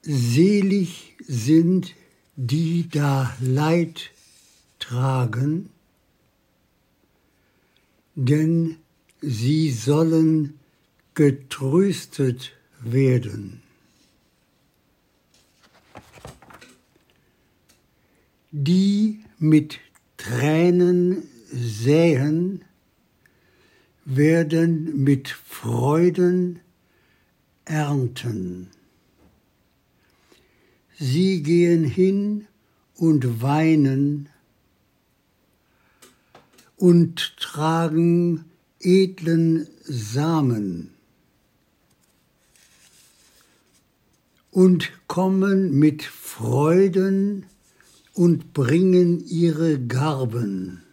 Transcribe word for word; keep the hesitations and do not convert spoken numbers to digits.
Selig sind, die da Leid tragen, denn sie sollen getröstet werden. Die mit Tränen säen, werden mit Freuden ernten. Sie gehen hin und weinen und tragen edlen Samen und kommen mit Freuden und bringen ihre Garben.